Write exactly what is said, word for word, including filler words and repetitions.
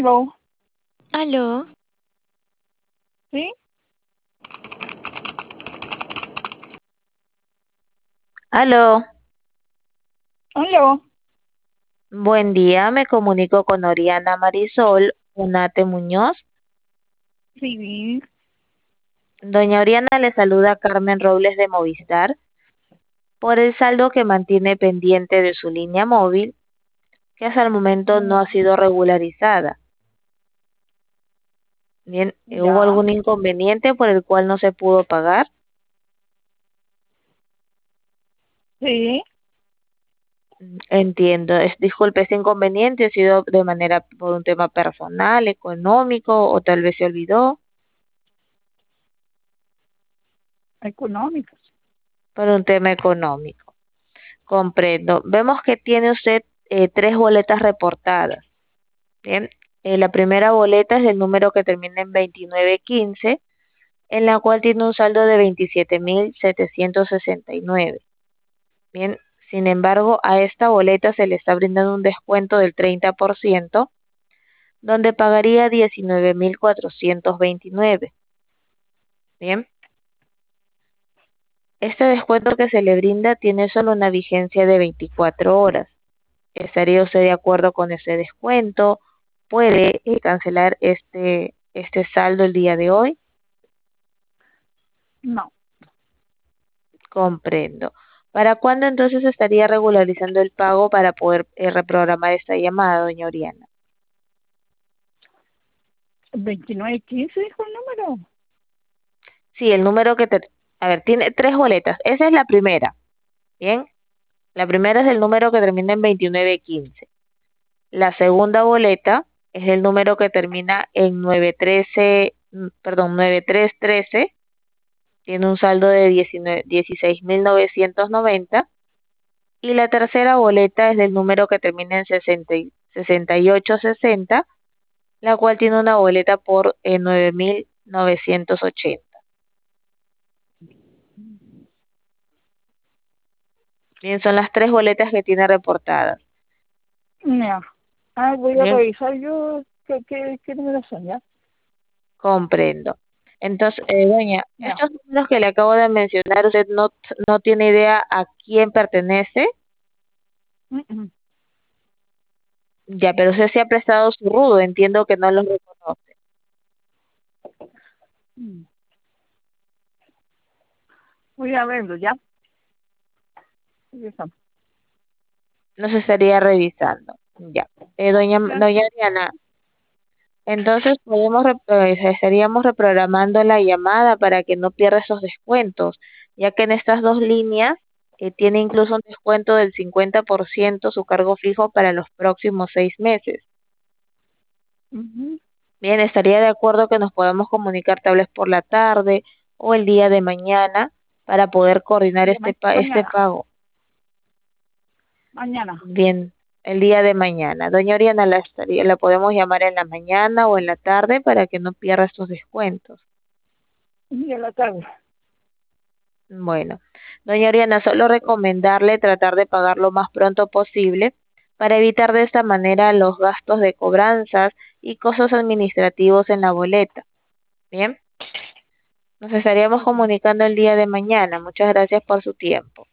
Aló, Aló, ¿sí? Aló, Aló, buen día, me comunico con Oriana Marisol Unate Muñoz. sí, Doña Oriana le saluda Carmen Robles de Movistar por el saldo que mantiene pendiente de su línea móvil, que hasta el momento no ha sido regularizada. Bien, eh, ¿hubo ya, algún inconveniente por el cual no se pudo pagar? sí, Mm, Entiendo, es, disculpe, ese inconveniente ha sido de manera por un tema personal, económico o tal vez se olvidó. económicos. Por un tema económico. Comprendo. Vemos que tiene usted eh, tres boletas reportadas. Bien, eh, la primera boleta es del número que termina en veintinueve quince, en la cual tiene un saldo de veintisiete mil setecientos sesenta y nueve. Bien, sin embargo, a esta boleta se le está brindando un descuento del treinta por ciento, donde pagaría diecinueve mil cuatrocientos veintinueve. Bien, este descuento que se le brinda tiene solo una vigencia de veinticuatro horas. ¿Estaría usted de acuerdo con ese descuento? ¿Puede eh, cancelar este, este saldo el día de hoy? No, Comprendo. ¿Para cuándo entonces estaría regularizando el pago para poder eh, reprogramar esta llamada, doña Oriana? veintinueve quince dijo el número. Sí, el número que te... A ver, tiene tres boletas. Esa es la primera. Bien. La primera es el número que termina en veintinueve quince. La segunda boleta es el número que termina en nueve trece, mm, perdón, nueve tres trece. Tiene un saldo de dieciséis mil novecientos noventa. Y la tercera boleta es del número que termina en sesenta y sesenta y ocho sesenta, la cual tiene una boleta por eh, nueve mil novecientos ochenta. Bien, son las tres boletas que tiene reportadas. Ya. Ah, voy a Bien, revisar yo qué, qué, qué números son, ¿ya? comprendo. Entonces, eh, doña, Ya. estos números que le acabo de mencionar, ¿usted no, no tiene idea a quién pertenece? Mm, mm. Ya, pero usted se ha prestado su rudo, entiendo que no los reconoce. Mm. Voy a verlo, ¿ya? Ya está. No se estaría revisando. Ya. Eh, doña, Ya. doña Diana, entonces podemos rep- eh, estaríamos reprogramando la llamada para que no pierda esos descuentos, ya que en estas dos líneas eh, tiene incluso un descuento del cincuenta por ciento su cargo fijo para los próximos seis meses. Ujú. Bien, estaría de acuerdo que nos podamos comunicar tal vez por la tarde o el día de mañana para poder coordinar Ya, este ma- pa- este mañana, pago. mañana. Bien, el día de mañana. Doña Oriana, la, estaría, la podemos llamar en la mañana o en la tarde para que no pierda estos descuentos. Y a la tarde. Bueno, doña Oriana, solo recomendarle tratar de pagar lo más pronto posible para evitar de esta manera los gastos de cobranzas y costos administrativos en la boleta. Bien, nos estaríamos Ok. comunicando el día de mañana. Muchas gracias por su tiempo.